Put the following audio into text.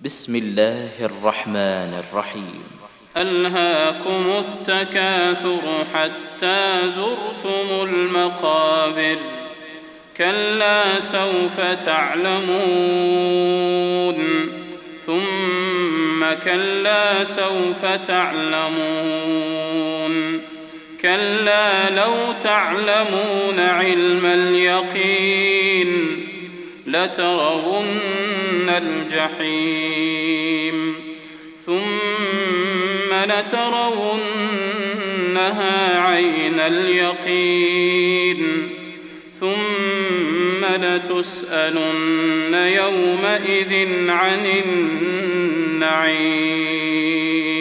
بسم الله الرحمن الرحيم. ألهاكم التكاثر حتى زرتم المقابر كلا سوف تعلمون ثم كلا سوف تعلمون كلا لو تعلمون علم اليقين لترون الجحيم ثم لترونها عين اليقين ثم لتسألن يومئذ عن النعيم.